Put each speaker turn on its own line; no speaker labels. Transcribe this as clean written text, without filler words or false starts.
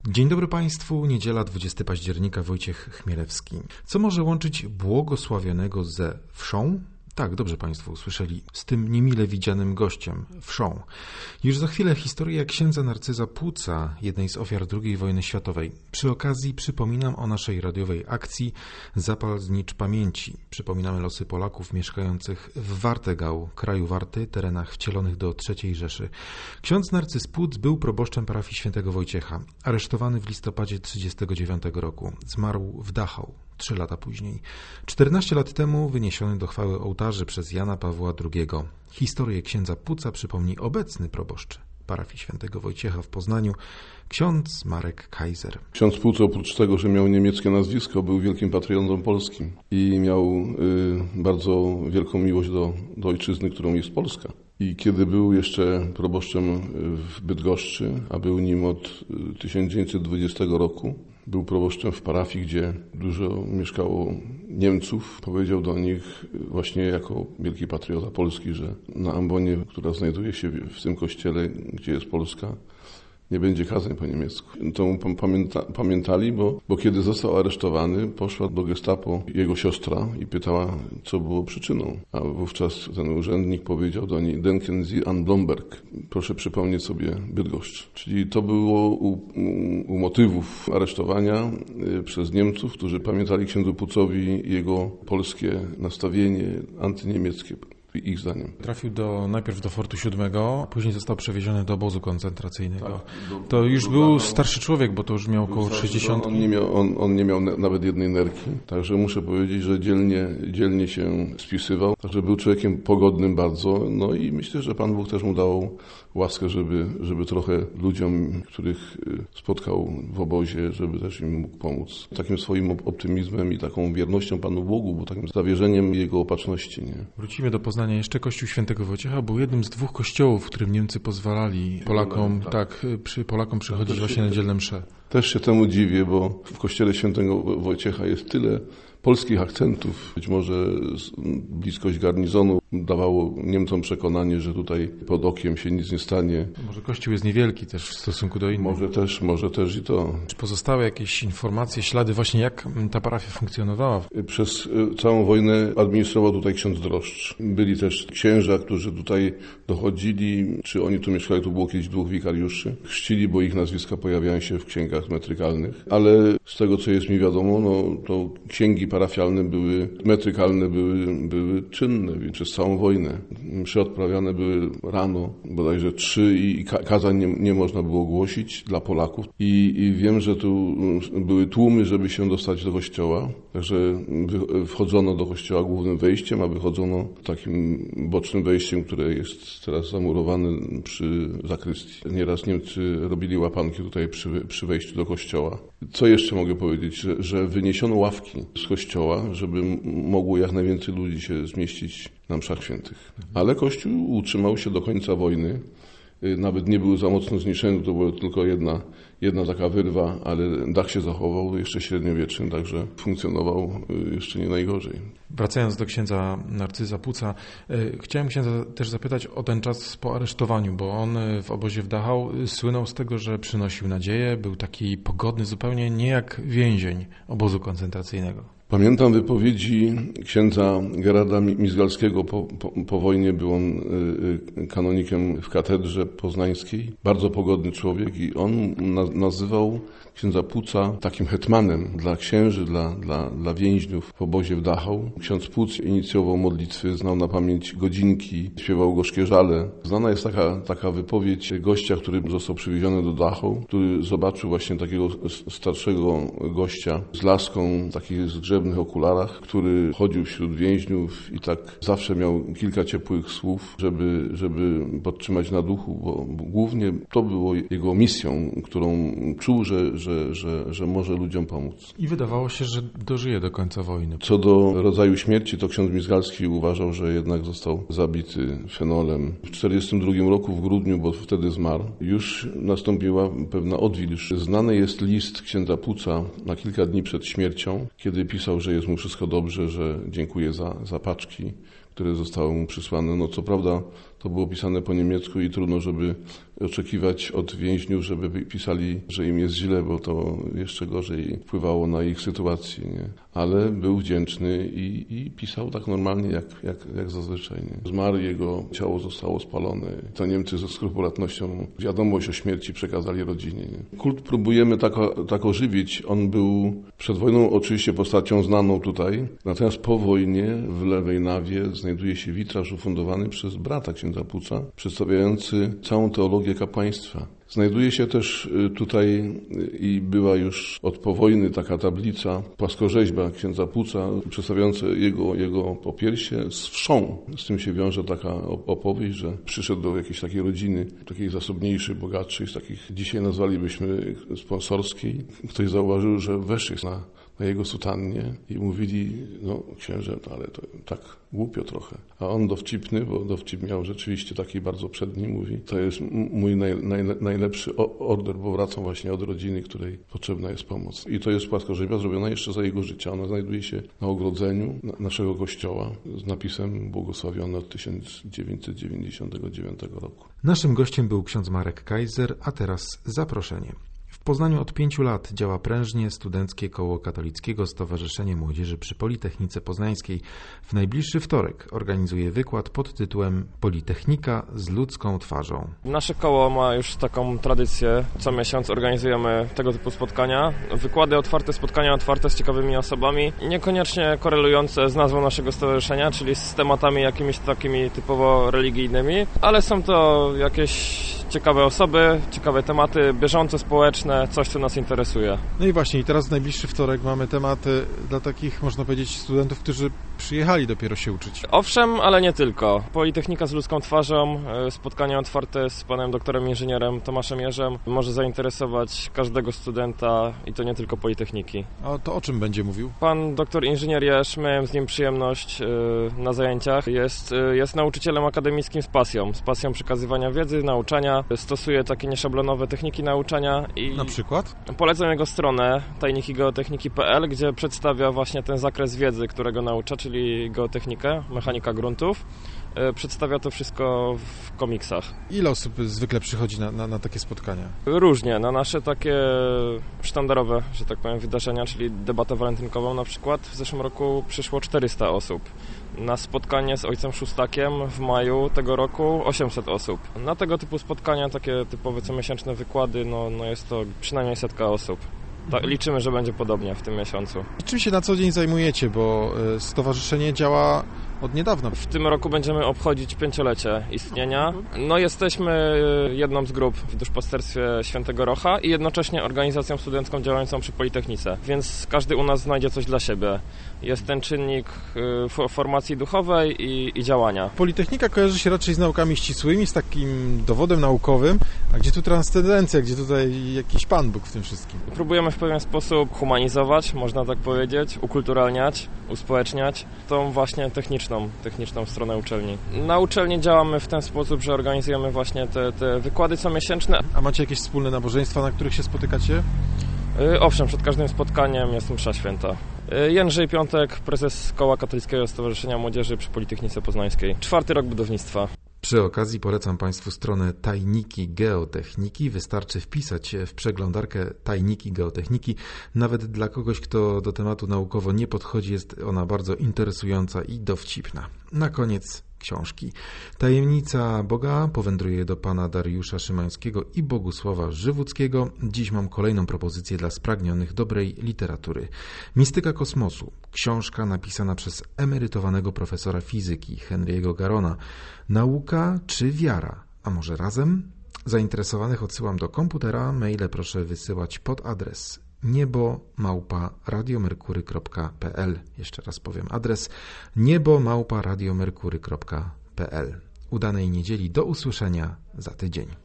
Dzień dobry Państwu, niedziela 20 października, Wojciech Chmielewski. Co może łączyć błogosławionego ze wszą? Tak, dobrze Państwo usłyszeli, z tym niemile widzianym gościem, wszą. Już za chwilę historia księdza Narcyza Płuca, jednej z ofiar II wojny światowej. Przy okazji przypominam o naszej radiowej akcji Zapal znicz pamięci. Przypominamy losy Polaków mieszkających w Wartegau, kraju Warty, terenach wcielonych do III Rzeszy. Ksiądz Narcyz Płuc był proboszczem parafii świętego Wojciecha, aresztowany w listopadzie 1939 roku. Zmarł w Dachau 3 lata później. 14 lat temu wyniesiony do chwały ołtarzy przez Jana Pawła II. Historię księdza Płuca przypomni obecny proboszcz parafii świętego Wojciecha w Poznaniu, ksiądz Marek Kaiser.
Ksiądz Płuc oprócz tego, że miał niemieckie nazwisko, był wielkim patriotą polskim i miał bardzo wielką miłość do ojczyzny, którą jest Polska. I kiedy był jeszcze proboszczem w Bydgoszczy, a był nim od 1920 roku, był proboszczem w parafii, gdzie dużo mieszkało Niemców. Powiedział do nich właśnie jako wielki patriota polski, że na ambonie, która znajduje się w tym kościele, gdzie jest Polska, nie będzie kazań po niemiecku. To pamiętali, bo kiedy został aresztowany, poszła do gestapo jego siostra i pytała, co było przyczyną. A wówczas ten urzędnik powiedział do niej, denken Sie an Blomberg. Proszę przypomnieć sobie Bydgoszcz. Czyli to było u motywów aresztowania przez Niemców, którzy pamiętali księdzu Płucowi jego polskie nastawienie antyniemieckie. Ich zdaniem.
Trafił najpierw do Fortu VII, później został przewieziony do obozu koncentracyjnego. Tak, to już był starszy człowiek, bo to już miał około 60.
On nie miał nawet jednej nerki, także muszę powiedzieć, że dzielnie się spisywał. Także był człowiekiem pogodnym bardzo, no i myślę, że Pan Bóg też mu dał łaskę, żeby trochę ludziom, których spotkał w obozie, żeby też im mógł pomóc. Takim swoim optymizmem i taką wiernością Panu Bogu, bo takim zawierzeniem Jego opatrzności. Nie?
Wrócimy do Poznania. Jeszcze Kościół Świętego Wojciecha był jednym z 2 kościołów, w którym Niemcy pozwalali Polakom przychodzić właśnie na niedzielne msze.
Też się temu dziwię, bo w Kościele Świętego Wojciecha jest tyle polskich akcentów. Być może bliskość garnizonu dawało Niemcom przekonanie, że tutaj pod okiem się nic nie stanie.
Może Kościół jest niewielki też w stosunku do innych.
Może też i to.
Czy pozostały jakieś informacje, ślady właśnie jak ta parafia funkcjonowała?
Przez całą wojnę administrował tutaj ksiądz Droszcz. Byli też księża, którzy tutaj dochodzili. Czy oni tu mieszkali? Tu było kiedyś 2 wikariuszy. Chrzcili, bo ich nazwiska pojawiają się w księgach metrykalnych. Ale z tego, co jest mi wiadomo, no to księgi parafialne metrykalne były czynne przez całą wojnę. Msze odprawiane były rano, bodajże 3 i kazań nie można było głosić dla Polaków. I wiem, że tu były tłumy, żeby się dostać do kościoła. Także wchodzono do kościoła głównym wejściem, a wychodzono takim bocznym wejściem, które jest teraz zamurowane przy zakrystii. Nieraz Niemcy robili łapanki tutaj przy wejściu do kościoła. Co jeszcze mogę powiedzieć? Że wyniesiono ławki z kościoła, żeby mogło jak najwięcej ludzi się zmieścić na mszach świętych. Ale Kościół utrzymał się do końca wojny. Nawet nie był za mocno zniszczony, to była tylko jedna taka wyrwa, ale dach się zachował, jeszcze średniowieczny, także funkcjonował jeszcze nie najgorzej.
Wracając do księdza Narcyza Płuca, chciałem księdza też zapytać o ten czas po aresztowaniu, bo on w obozie w Dachau słynął z tego, że przynosił nadzieję, był taki pogodny zupełnie, nie jak więzień obozu koncentracyjnego.
Pamiętam wypowiedzi księdza Gerarda Mizgalskiego po wojnie. Był on kanonikiem w katedrze poznańskiej. Bardzo pogodny człowiek i on nazywał księdza Płuca takim hetmanem dla księży, dla więźniów w obozie w Dachau. Ksiądz Płuc inicjował modlitwy, znał na pamięć godzinki, śpiewał gorzkie żale. Znana jest taka wypowiedź gościa, który został przywieziony do Dachau, który zobaczył właśnie takiego starszego gościa z laską, takich zgrzebnych okularach, który chodził wśród więźniów i tak zawsze miał kilka ciepłych słów, żeby podtrzymać na duchu, bo głównie to było jego misją, którą czuł, że może ludziom pomóc.
I wydawało się, że dożyje do końca wojny.
Co do rodzaju śmierci, to ksiądz Mizgalski uważał, że jednak został zabity fenolem. W 1942 roku w grudniu, bo wtedy zmarł, już nastąpiła pewna odwilż. Znany jest list księdza Płuca na kilka dni przed śmiercią, kiedy pisał, że jest mu wszystko dobrze, że dziękuję za paczki, które zostały mu przysłane. No co prawda to było pisane po niemiecku i trudno, żeby oczekiwać od więźniów, żeby pisali, że im jest źle, bo to jeszcze gorzej wpływało na ich sytuację. Nie? Ale był wdzięczny i pisał tak normalnie, jak zazwyczaj. Nie? Zmarł, jego ciało zostało spalone. To Niemcy ze skrupulatnością wiadomość o śmierci przekazali rodzinie. Nie? Kult próbujemy tak ożywić. On był przed wojną oczywiście postacią znaną tutaj, natomiast po wojnie w Lewej Nawie znajduje się witraż ufundowany przez brata księdza Puca, przedstawiający całą teologię kapłaństwa. Znajduje się też tutaj i była już od po wojny taka tablica, płaskorzeźba księdza Puca, przedstawiająca jego popiersie z wszą. Z tym się wiąże taka opowieść, że przyszedł do jakiejś takiej rodziny, takiej zasobniejszej, bogatszej, z takich dzisiaj nazwalibyśmy sponsorskiej. Ktoś zauważył, że weszli na jego sutannie i mówili, no księże, ale to tak głupio trochę. A on dowcipny, bo dowcip miał rzeczywiście taki bardzo przedni, mówi, to jest mój najlepszy order, bo wracam właśnie od rodziny, której potrzebna jest pomoc. I to jest płaskorzeźba zrobiona jeszcze za jego życia. Ona znajduje się na ogrodzeniu naszego kościoła z napisem błogosławiony od 1999 roku.
Naszym gościem był ksiądz Marek Kaiser, a teraz zaproszenie. W Poznaniu od 5 lat działa prężnie Studenckie Koło Katolickiego Stowarzyszenie Młodzieży przy Politechnice Poznańskiej. W najbliższy wtorek organizuje wykład pod tytułem Politechnika z ludzką twarzą.
Nasze koło ma już taką tradycję. Co miesiąc organizujemy tego typu spotkania. Wykłady otwarte, spotkania otwarte z ciekawymi osobami, niekoniecznie korelujące z nazwą naszego stowarzyszenia, czyli z tematami jakimiś takimi typowo religijnymi, ale są to jakieś ciekawe osoby, ciekawe tematy, bieżące, społeczne, coś, co nas interesuje.
No i właśnie, i teraz w najbliższy wtorek mamy tematy dla takich, można powiedzieć, studentów, którzy przyjechali dopiero się uczyć.
Owszem, ale nie tylko. Politechnika z ludzką twarzą, spotkanie otwarte z panem doktorem inżynierem Tomaszem Jerzem może zainteresować każdego studenta i to nie tylko Politechniki.
A to o czym będzie mówił?
Pan doktor inżynier Jerz, miałem z nim przyjemność na zajęciach. Jest nauczycielem akademickim z pasją przekazywania wiedzy, nauczania. Stosuje takie nieszablonowe techniki nauczania i
na przykład?
Polecam jego stronę tajnikigeotechniki.pl, gdzie przedstawia właśnie ten zakres wiedzy, którego naucza, czyli geotechnikę, mechanika gruntów. Przedstawia to wszystko w komiksach. Ile
osób zwykle przychodzi na takie spotkania?
Różnie. Na nasze takie sztandarowe, że tak powiem, wydarzenia, czyli debatę walentynkową na przykład, w zeszłym roku przyszło 400 osób. Na spotkanie z ojcem Szustakiem w maju tego roku 800 osób. Na tego typu spotkania, takie typowe comiesięczne wykłady, no jest to przynajmniej 100 osób. Liczymy, że będzie podobnie w tym miesiącu.
Czym się na co dzień zajmujecie, bo stowarzyszenie działa od niedawna?
W tym roku będziemy obchodzić 5-lecie istnienia. No, jesteśmy jedną z grup w duszpasterstwie Świętego Rocha i jednocześnie organizacją studencką działającą przy Politechnice, więc każdy u nas znajdzie coś dla siebie. Jest ten czynnik formacji duchowej i działania.
Politechnika kojarzy się raczej z naukami ścisłymi, z takim dowodem naukowym, a gdzie tu transcendencja, gdzie tutaj jakiś Pan Bóg w tym wszystkim?
Próbujemy w pewien sposób humanizować, można tak powiedzieć, ukulturalniać, uspołeczniać tą właśnie techniczną stronę uczelni. Na uczelni działamy w ten sposób, że organizujemy właśnie te wykłady comiesięczne.
A macie jakieś wspólne nabożeństwa, na których się spotykacie?
Owszem, przed każdym spotkaniem jest msza święta. Jędrzej Piątek, prezes Koła Katolickiego Stowarzyszenia Młodzieży przy Politechnice Poznańskiej. 4. rok budownictwa.
Przy okazji polecam Państwu stronę Tajniki Geotechniki. Wystarczy wpisać w przeglądarkę Tajniki Geotechniki. Nawet dla kogoś, kto do tematu naukowo nie podchodzi, jest ona bardzo interesująca i dowcipna. Na koniec książki. Tajemnica Boga powędruje do pana Dariusza Szymańskiego i Bogusława Żywuckiego. Dziś mam kolejną propozycję dla spragnionych dobrej literatury. Mistyka kosmosu. Książka napisana przez emerytowanego profesora fizyki Henry'ego Garona. Nauka czy wiara? A może razem? Zainteresowanych odsyłam do komputera. Maile proszę wysyłać pod adres niebo@radiomerkury.pl. Jeszcze raz powiem adres niebo@radiomerkury.pl. Udanej niedzieli, do usłyszenia za tydzień.